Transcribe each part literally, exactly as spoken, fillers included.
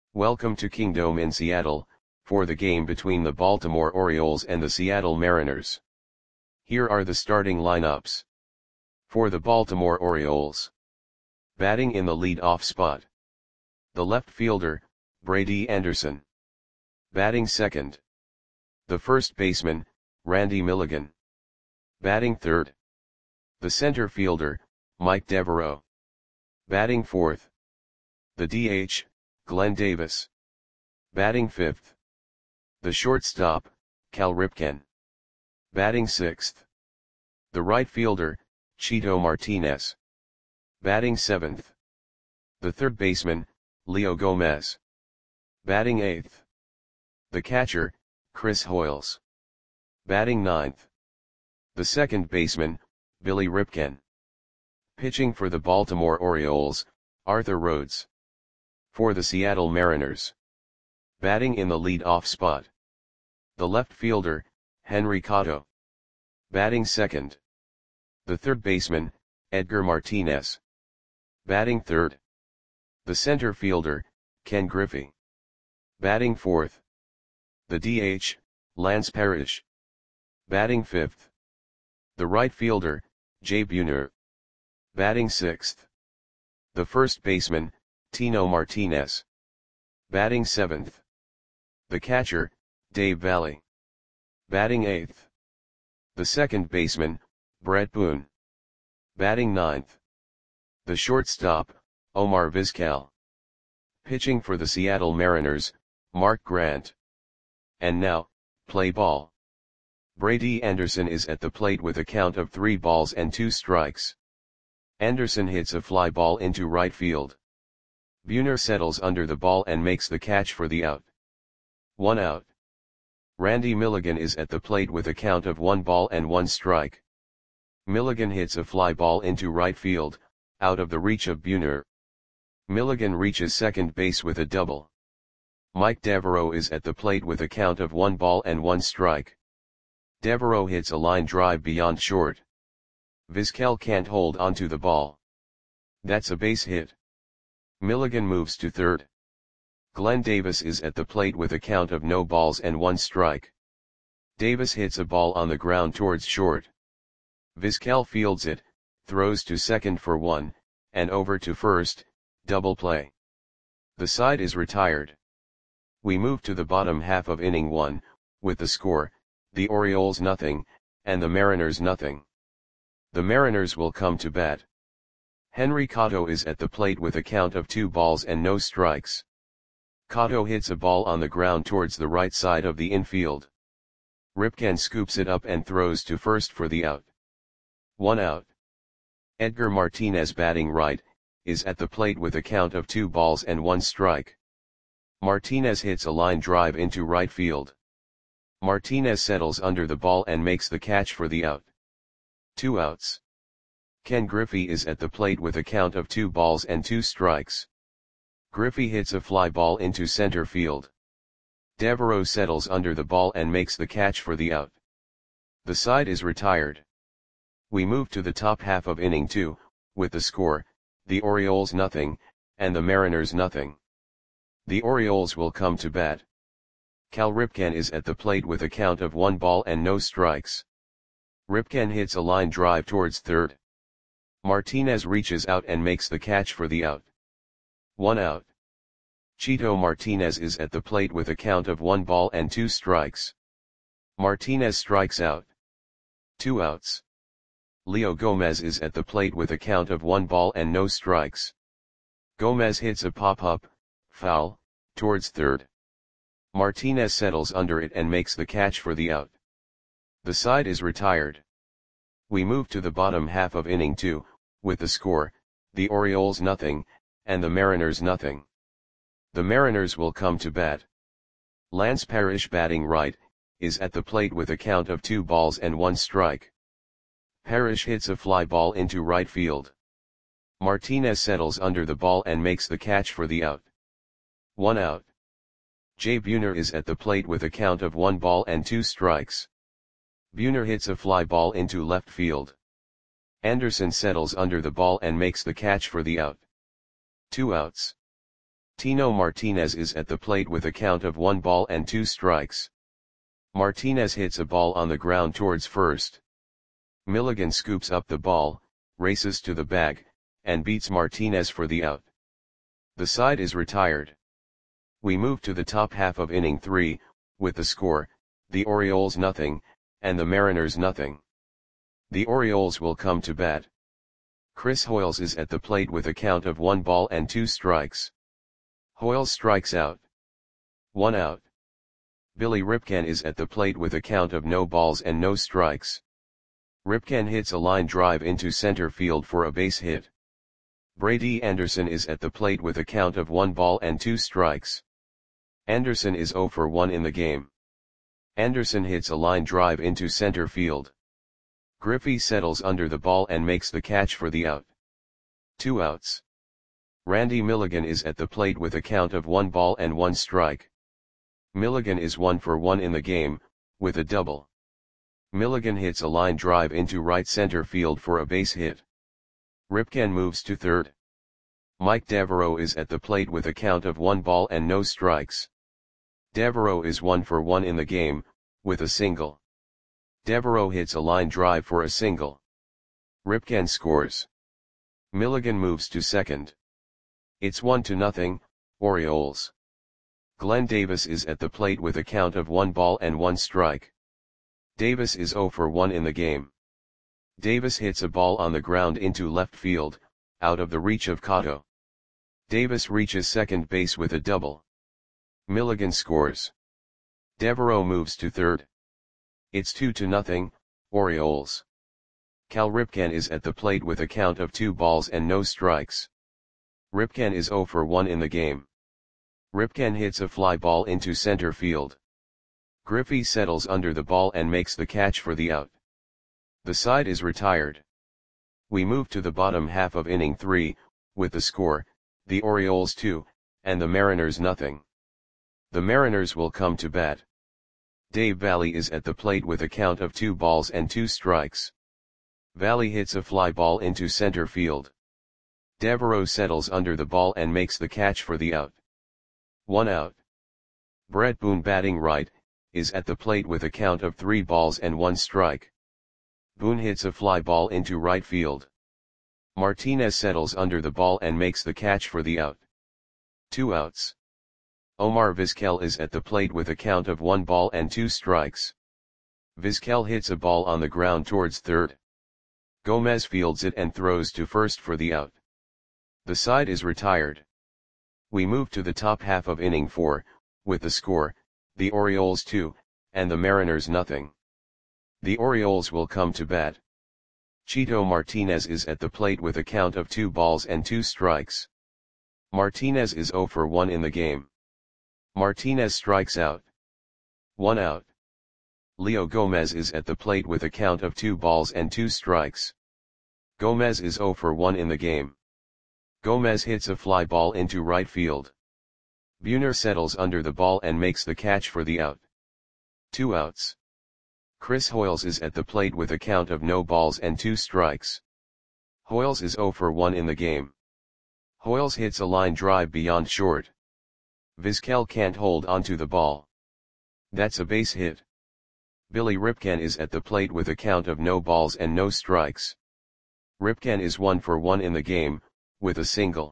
Welcome to Kingdome in Seattle, for the game between the Baltimore Orioles and the Seattle Mariners. Here are the starting lineups. For the Baltimore Orioles. Batting in the lead-off spot. The left fielder, Brady Anderson. Batting second. The first baseman, Randy Milligan. Batting third. The center fielder, Mike Devereaux. Batting fourth. The D H, Glenn Davis. Batting fifth. The shortstop, Cal Ripken. Batting sixth. The right fielder, Chito Martinez. Batting seventh. The third baseman, Leo Gomez. Batting eighth. The catcher, Chris Hoiles. Batting ninth. The second baseman, Billy Ripken. Pitching for the Baltimore Orioles, Arthur Rhodes. For the Seattle Mariners. Batting in the lead-off spot. The left fielder, Henry Cotto. Batting second. The third baseman, Edgar Martinez. Batting third. The center fielder, Ken Griffey. Batting fourth. The D H, Lance Parrish. Batting fifth. The right fielder, Jay Buhner. Batting sixth. The first baseman, Tino Martinez. Batting seventh. The catcher, Dave Valle. Batting eighth. The second baseman, Brett Boone. Batting ninth. The shortstop, Omar Vizquel. Pitching for the Seattle Mariners, Mark Grant. And now, play ball. Brady Anderson is at the plate with a count of three balls and two strikes. Anderson hits a fly ball into right field. Buhner settles under the ball and makes the catch for the out. One out. Randy Milligan is at the plate with a count of one ball and one strike. Milligan hits a fly ball into right field, out of the reach of Buhner. Milligan reaches second base with a double. Mike Devereaux is at the plate with a count of one ball and one strike. Devereaux hits a line drive beyond short. Vizquel can't hold onto the ball. That's a base hit. Milligan moves to third. Glenn Davis is at the plate with a count of no balls and one strike. Davis hits a ball on the ground towards short. Vizquel fields it, throws to second for one, and over to first, double play. The side is retired. We move to the bottom half of inning one, with the score, the Orioles nothing, and the Mariners nothing. The Mariners will come to bat. Henry Cotto is at the plate with a count of two balls and no strikes. Cotto hits a ball on the ground towards the right side of the infield. Ripken scoops it up and throws to first for the out. One out. Edgar Martinez, batting right, is at the plate with a count of two balls and one strike. Martinez hits a line drive into right field. Martinez settles under the ball and makes the catch for the out. Two outs. Ken Griffey is at the plate with a count of two balls and two strikes. Griffey hits a fly ball into center field. Devereaux settles under the ball and makes the catch for the out. The side is retired. We move to the top half of inning two, with the score, the Orioles nothing, and the Mariners nothing. The Orioles will come to bat. Cal Ripken is at the plate with a count of one ball and no strikes. Ripken hits a line drive towards third. Martinez reaches out and makes the catch for the out. One out. Chito Martinez is at the plate with a count of one ball and two strikes. Martinez strikes out. Two outs. Leo Gomez is at the plate with a count of one ball and no strikes. Gomez hits a pop-up, foul, towards third. Martinez settles under it and makes the catch for the out. The side is retired. We move to the bottom half of inning two, with the score, the Orioles nothing, and the Mariners nothing. The Mariners will come to bat. Lance Parrish, batting right, is at the plate with a count of two balls and one strike. Parrish hits a fly ball into right field. Martinez settles under the ball and makes the catch for the out. One out. Jay Buhner is at the plate with a count of one ball and two strikes. Buhner hits a fly ball into left field. Anderson settles under the ball and makes the catch for the out. Two outs. Tino Martinez is at the plate with a count of one ball and two strikes. Martinez hits a ball on the ground towards first. Milligan scoops up the ball, races to the bag, and beats Martinez for the out. The side is retired. We move to the top half of inning three, with the score, the Orioles nothing, and the Mariners nothing. The Orioles will come to bat. Chris Hoiles is at the plate with a count of one ball and two strikes. Hoiles strikes out. One out. Billy Ripken is at the plate with a count of no balls and no strikes. Ripken hits a line drive into center field for a base hit. Brady Anderson is at the plate with a count of one ball and two strikes. Anderson is oh for one in the game. Anderson hits a line drive into center field. Griffey settles under the ball and makes the catch for the out. Two outs. Randy Milligan is at the plate with a count of one ball and one strike. Milligan is one for one in the game, with a double. Milligan hits a line drive into right center field for a base hit. Ripken moves to third. Mike Devereaux is at the plate with a count of one ball and no strikes. Devereaux is one for one in the game, with a single. Devereaux hits a line drive for a single. Ripken scores. Milligan moves to second. It's one to nothing, Orioles. Glenn Davis is at the plate with a count of one ball and one strike. Davis is oh for one in the game. Davis hits a ball on the ground into left field, out of the reach of Cotto. Davis reaches second base with a double. Milligan scores. Devereaux moves to third. It's two to nothing, Orioles. Cal Ripken is at the plate with a count of two balls and no strikes. Ripken is oh for one in the game. Ripken hits a fly ball into center field. Griffey settles under the ball and makes the catch for the out. The side is retired. We move to the bottom half of inning three, with the score, the Orioles two, and the Mariners nothing. The Mariners will come to bat. Dave Valle is at the plate with a count of two balls and two strikes. Valle hits a fly ball into center field. Devereaux settles under the ball and makes the catch for the out. One out. Brett Boone, batting right, is at the plate with a count of three balls and one strike. Boone hits a fly ball into right field. Martinez settles under the ball and makes the catch for the out. Two outs. Omar Vizquel is at the plate with a count of one ball and two strikes. Vizquel hits a ball on the ground towards third. Gomez fields it and throws to first for the out. The side is retired. We move to the top half of inning four, with the score, the Orioles two, and the Mariners nothing. The Orioles will come to bat. Chito Martinez is at the plate with a count of two balls and two strikes. Martinez is oh for one in the game. Martinez strikes out. One out. Leo Gomez is at the plate with a count of two balls and two strikes. Gomez is oh for one in the game. Gomez hits a fly ball into right field. Buhner settles under the ball and makes the catch for the out. Two outs. Chris Hoiles is at the plate with a count of no balls and two strikes. Hoiles is oh for one in the game. Hoiles hits a line drive beyond short. Vizquel can't hold onto the ball. That's a base hit. Billy Ripken is at the plate with a count of no balls and no strikes. Ripken is one for one in the game, with a single.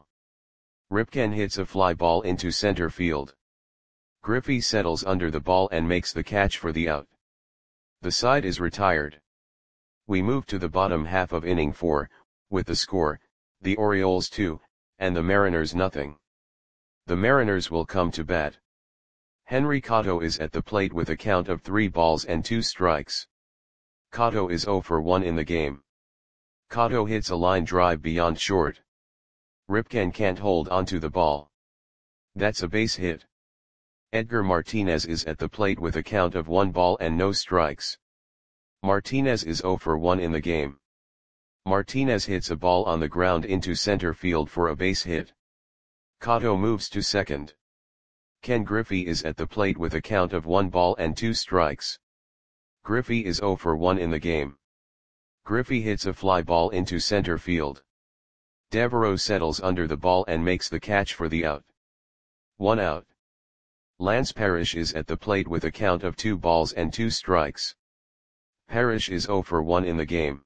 Ripken hits a fly ball into center field. Griffey settles under the ball and makes the catch for the out. The side is retired. We move to the bottom half of inning four, with the score, the Orioles two, and the Mariners nothing. The Mariners will come to bat. Henry Cotto is at the plate with a count of three balls and two strikes. Cotto is oh for one in the game. Cotto hits a line drive beyond short. Ripken can't hold onto the ball. That's a base hit. Edgar Martinez is at the plate with a count of one ball and no strikes. Martinez is oh for one in the game. Martinez hits a ball on the ground into center field for a base hit. Cotto moves to second. Ken Griffey is at the plate with a count of one ball and two strikes. Griffey is oh for one in the game. Griffey hits a fly ball into center field. Devereaux settles under the ball and makes the catch for the out. One out. Lance Parrish is at the plate with a count of two balls and two strikes. Parrish is zero for one in the game.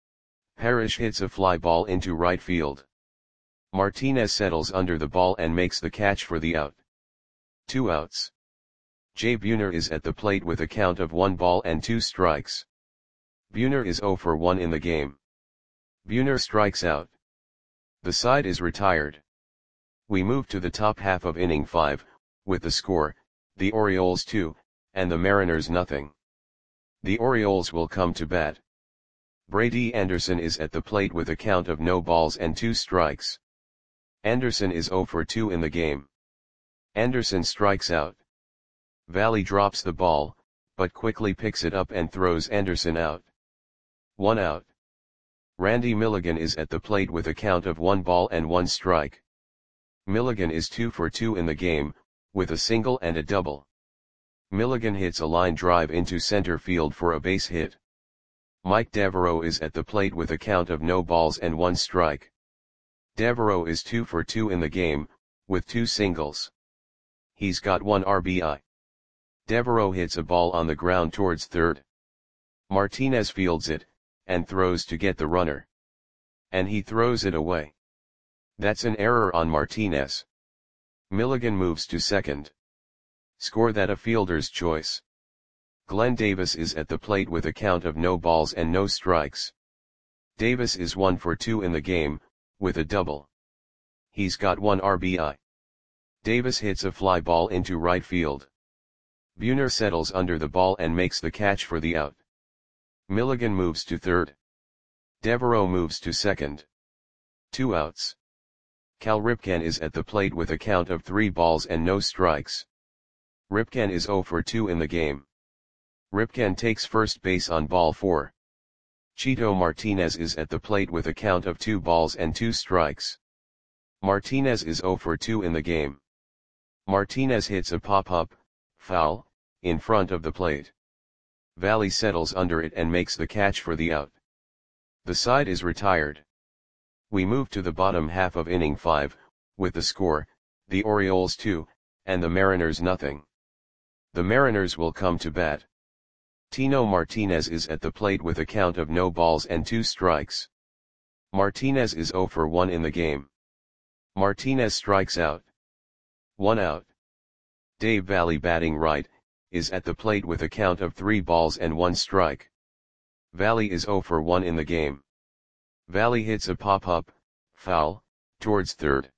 Parrish hits a fly ball into right field. Martinez settles under the ball and makes the catch for the out. Two outs. Jay Buhner is at the plate with a count of one ball and two strikes. Buhner is zero for one in the game. Buhner strikes out. The side is retired. We move to the top half of inning five, with the score, the Orioles two, and the Mariners nothing. The Orioles will come to bat. Brady Anderson is at the plate with a count of no balls and two strikes. Anderson is zero for two in the game. Anderson strikes out. Valley drops the ball, but quickly picks it up and throws Anderson out. One out. Randy Milligan is at the plate with a count of one ball and one strike. Milligan is two for two in the game, with a single and a double. Milligan hits a line drive into center field for a base hit. Mike Devereaux is at the plate with a count of no balls and one strike. Devereaux is two for two in the game, with two singles. He's got one R B I. Devereaux hits a ball on the ground towards third. Martinez fields it, and throws to get the runner. And he throws it away. That's an error on Martinez. Milligan moves to second. Score that a fielder's choice. Glenn Davis is at the plate with a count of no balls and no strikes. Davis is one for two in the game, with a double. He's got one R B I. Davis hits a fly ball into right field. Buhner settles under the ball and makes the catch for the out. Milligan moves to third. Devereaux moves to second. Two outs. Cal Ripken is at the plate with a count of three balls and no strikes. Ripken is zero for two in the game. Ripken takes first base on ball four. Chito Martinez is at the plate with a count of two balls and two strikes. Martinez is zero for two in the game. Martinez hits a pop-up, foul, in front of the plate. Valley settles under it and makes the catch for the out. The side is retired. We move to the bottom half of inning five, with the score, the Orioles two, and the Mariners nothing. The Mariners will come to bat. Tino Martinez is at the plate with a count of no balls and two strikes. Martinez is zero for one in the game. Martinez strikes out. One out. Dave Valley, batting right, is at the plate with a count of three balls and one strike. Valley is zero for one in the game. Valley hits a pop-up, foul, towards third.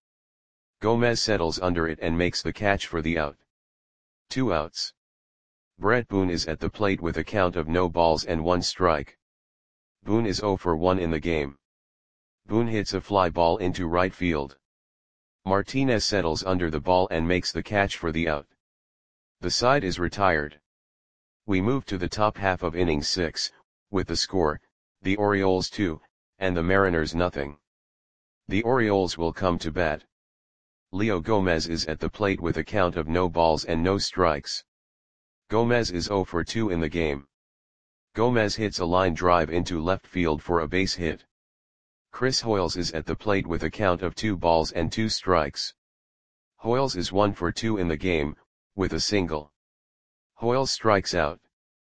Gomez settles under it and makes the catch for the out. Two outs. Brett Boone is at the plate with a count of no balls and one strike. Boone is zero for one in the game. Boone hits a fly ball into right field. Martinez settles under the ball and makes the catch for the out. The side is retired. We move to the top half of inning six, with the score, the Orioles two, and the Mariners nothing. The Orioles will come to bat. Leo Gomez is at the plate with a count of no balls and no strikes. Gomez is zero for two in the game. Gomez hits a line drive into left field for a base hit. Chris Hoiles is at the plate with a count of two balls and two strikes. Hoiles is one for two in the game, with a single. Hoiles strikes out.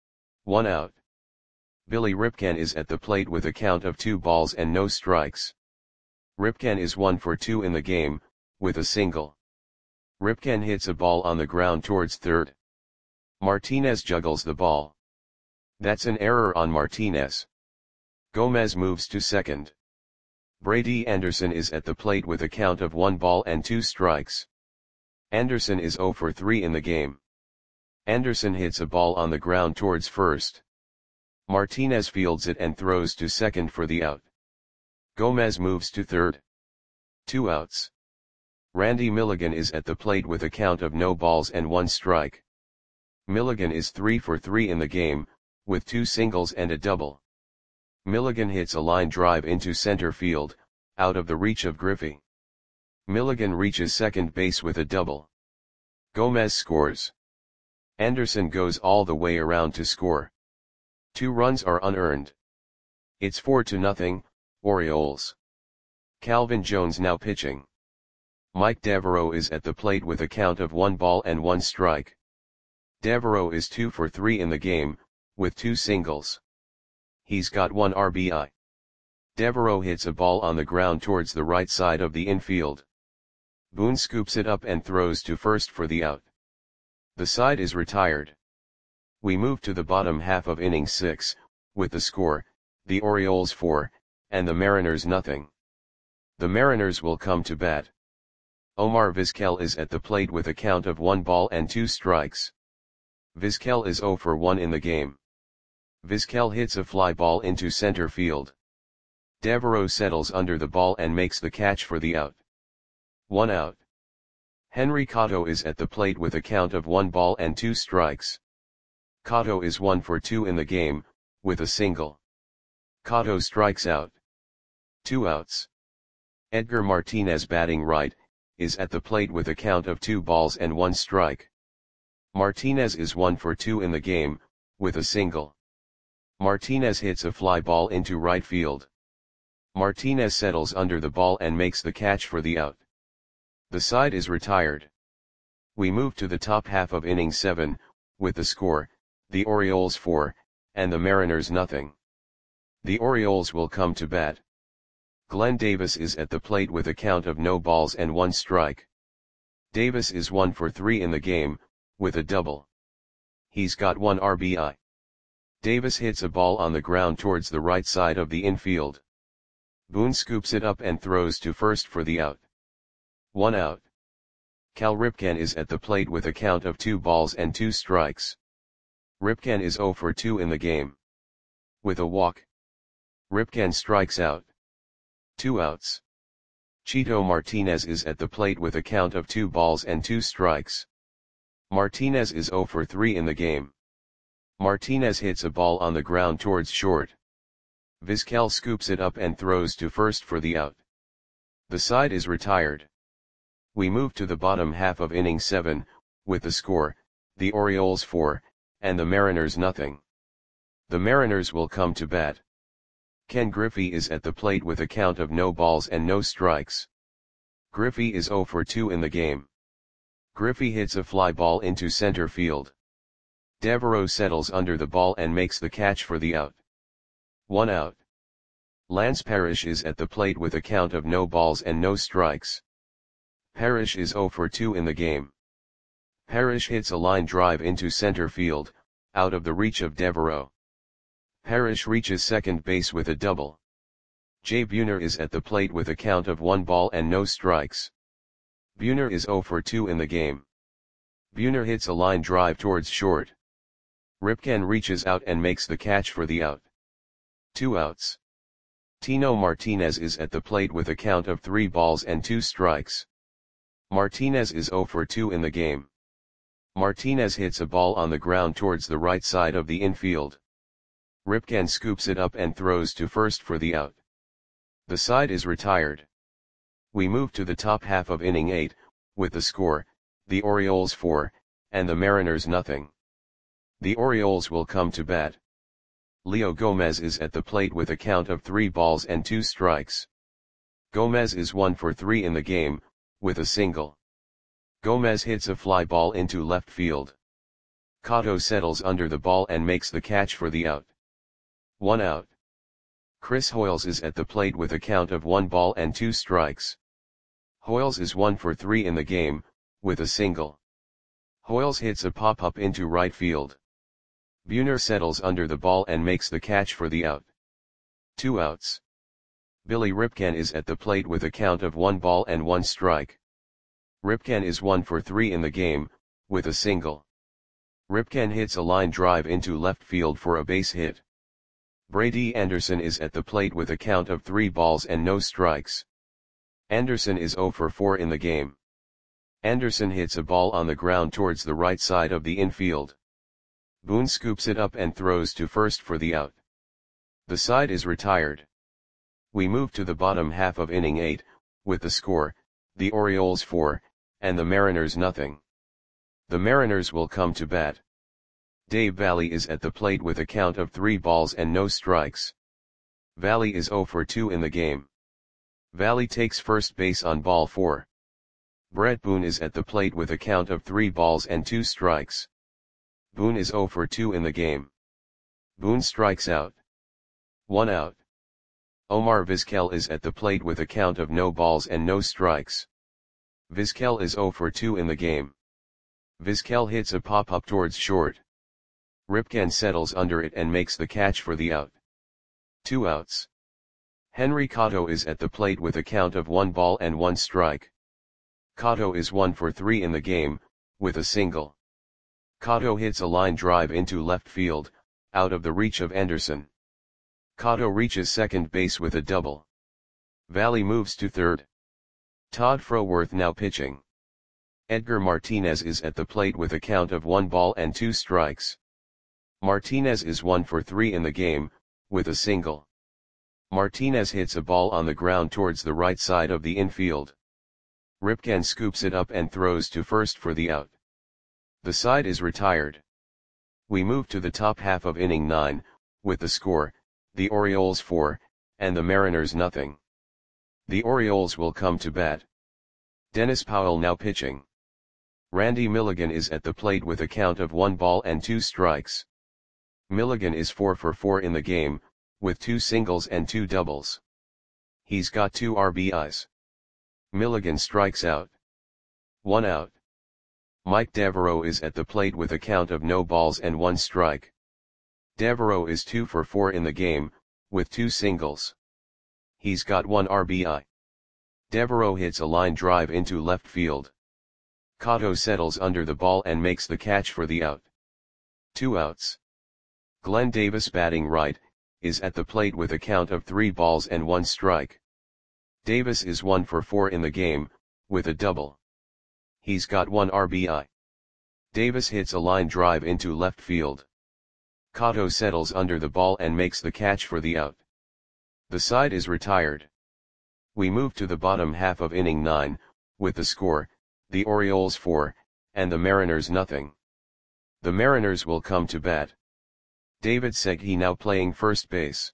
One out. Billy Ripken is at the plate with a count of two balls and no strikes. Ripken is one for two in the game, with a single. Ripken hits a ball on the ground towards third. Martinez juggles the ball. That's an error on Martinez. Gomez moves to second. Brady Anderson is at the plate with a count of one ball and two strikes. Anderson is zero for three in the game. Anderson hits a ball on the ground towards first. Martinez fields it and throws to second for the out. Gomez moves to third. Two outs. Randy Milligan is at the plate with a count of no balls and one strike. Milligan is three for three in the game, with two singles and a double. Milligan hits a line drive into center field, out of the reach of Griffey. Milligan reaches second base with a double. Gomez scores. Anderson goes all the way around to score. Two runs are unearned. It's four to nothing, Orioles. Calvin Jones now pitching. Mike Devereaux is at the plate with a count of one ball and one strike. Devereaux is two for three in the game, with two singles. He's got one R B I. Devereaux hits a ball on the ground towards the right side of the infield. Boone scoops it up and throws to first for the out. The side is retired. We move to the bottom half of inning six, with the score, the Orioles four, and the Mariners nothing. The Mariners will come to bat. Omar Vizquel is at the plate with a count of one ball and two strikes. Vizquel is zero for one in the game. Vizquel hits a fly ball into center field. Devereaux settles under the ball and makes the catch for the out. One out. Henry Cotto is at the plate with a count of one ball and two strikes. Cotto is one for two in the game, with a single. Cotto strikes out. Two outs. Edgar Martinez, batting right, is at the plate with a count of two balls and one strike. Martinez is one for two in the game, with a single. Martinez hits a fly ball into right field. Martinez settles under the ball and makes the catch for the out. The side is retired. We move to the top half of inning seven, with the score, the Orioles four, and the Mariners nothing. The Orioles will come to bat. Glenn Davis is at the plate with a count of no balls and one strike. Davis is one for three in the game, with a double. He's got one R B I. Davis hits a ball on the ground towards the right side of the infield. Boone scoops it up and throws to first for the out. One out. Cal Ripken is at the plate with a count of two balls and two strikes. Ripken is zero for two in the game. With a walk. Ripken strikes out. Two outs. Chito Martinez is at the plate with a count of two balls and two strikes. Martinez is zero for three in the game. Martinez hits a ball on the ground towards short. Vizquel scoops it up and throws to first for the out. The side is retired. We move to the bottom half of inning seven, with the score, the Orioles four, and the Mariners nothing. The Mariners will come to bat. Ken Griffey is at the plate with a count of no balls and no strikes. Griffey is zero for two in the game. Griffey hits a fly ball into center field. Devereaux settles under the ball and makes the catch for the out. One out. Lance Parrish is at the plate with a count of no balls and no strikes. Parrish is zero for two in the game. Parrish hits a line drive into center field, out of the reach of Devereaux. Parrish reaches second base with a double. Jay Buhner is at the plate with a count of one ball and no strikes. Buhner is zero for two in the game. Buhner hits a line drive towards short. Ripken reaches out and makes the catch for the out. Two outs. Tino Martinez is at the plate with a count of three balls and two strikes. Martinez is zero for two in the game. Martinez hits a ball on the ground towards the right side of the infield. Ripken scoops it up and throws to first for the out. The side is retired. We move to the top half of inning eight, with the score, the Orioles four, and the Mariners nothing. The Orioles will come to bat. Leo Gomez is at the plate with a count of three balls and two strikes. Gomez is one for three in the game, with a single. Gomez hits a fly ball into left field. Cotto settles under the ball and makes the catch for the out. One out. Chris Hoiles is at the plate with a count of one ball and two strikes. Hoiles is one for three in the game, with a single. Hoiles hits a pop-up into right field. Buhner settles under the ball and makes the catch for the out. Two outs. Billy Ripken is at the plate with a count of one ball and one strike. Ripken is one for three in the game, with a single. Ripken hits a line drive into left field for a base hit. Brady Anderson is at the plate with a count of three balls and no strikes. Anderson is zero for four in the game. Anderson hits a ball on the ground towards the right side of the infield. Boone scoops it up and throws to first for the out. The side is retired. We move to the bottom half of inning eight, with the score, the Orioles four, and the Mariners nothing. The Mariners will come to bat. Dave Valle is at the plate with a count of three balls and no strikes. Valle is zero for two in the game. Valle takes first base on ball four. Brett Boone is at the plate with a count of three balls and two strikes. Boone is zero for two in the game. Boone strikes out. One out. Omar Vizquel is at the plate with a count of no balls and no strikes. Vizquel is zero for two in the game. Vizquel hits a pop-up towards short. Ripken settles under it and makes the catch for the out. Two outs. Henry Cotto is at the plate with a count of one ball and one strike. Cotto is one for three in the game, with a single. Cotto hits a line drive into left field, out of the reach of Anderson. Cotto reaches second base with a double. Valley moves to third. Todd Froworth now pitching. Edgar Martinez is at the plate with a count of one ball and two strikes. Martinez is one for three in the game, with a single. Martinez hits a ball on the ground towards the right side of the infield. Ripken scoops it up and throws to first for the out. The side is retired. We move to the top half of inning nine, with the score, the Orioles four, and the Mariners nothing. The Orioles will come to bat. Dennis Powell now pitching. Randy Milligan is at the plate with a count of one ball and two strikes. Milligan is four for four in the game, with two singles and two doubles. He's got two R B Is. Milligan strikes out. One out. Mike Devereaux is at the plate with a count of no balls and one strike. Devereaux is two for four in the game, with two singles. He's got one R B I. Devereaux hits a line drive into left field. Cotto settles under the ball and makes the catch for the out. Two outs. Glenn Davis batting right, is at the plate with a count of three balls and one strike. Davis is one for four in the game, with a double. He's got one R B I. Davis hits a line drive into left field. Cotto settles under the ball and makes the catch for the out. The side is retired. We move to the bottom half of inning nine, with the score, the Orioles four, and the Mariners nothing. The Mariners will come to bat. David Segui now playing first base.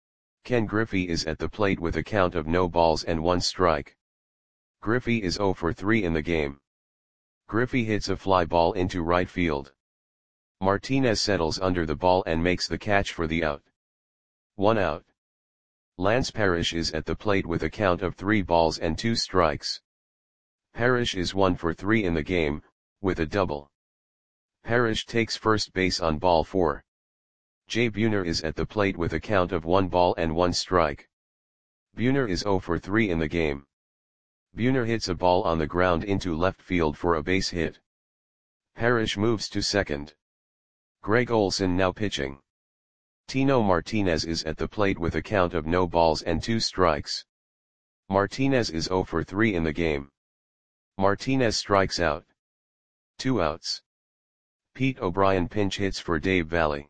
Ken Griffey is at the plate with a count of no balls and one strike. Griffey is zero for three in the game. Griffey hits a fly ball into right field. Martinez settles under the ball and makes the catch for the out. One out. Lance Parrish is at the plate with a count of three balls and two strikes. Parrish is one for three in the game, with a double. Parrish takes first base on ball four. Jay Buhner is at the plate with a count of one ball and one strike. Buhner is zero for three in the game. Buhner hits a ball on the ground into left field for a base hit. Parrish moves to second. Greg Olson now pitching. Tino Martinez is at the plate with a count of no balls and two strikes. Martinez is zero for three in the game. Martinez strikes out. Two outs. Pete O'Brien pinch hits for Dave Valley.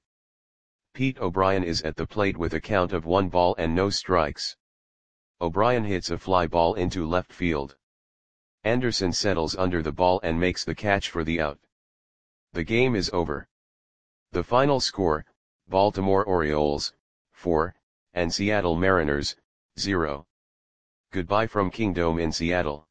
Pete O'Brien is at the plate with a count of one ball and no strikes. O'Brien hits a fly ball into left field. Anderson settles under the ball and makes the catch for the out. The game is over. The final score, Baltimore Orioles, four, and Seattle Mariners, zero. Goodbye from Kingdome in Seattle.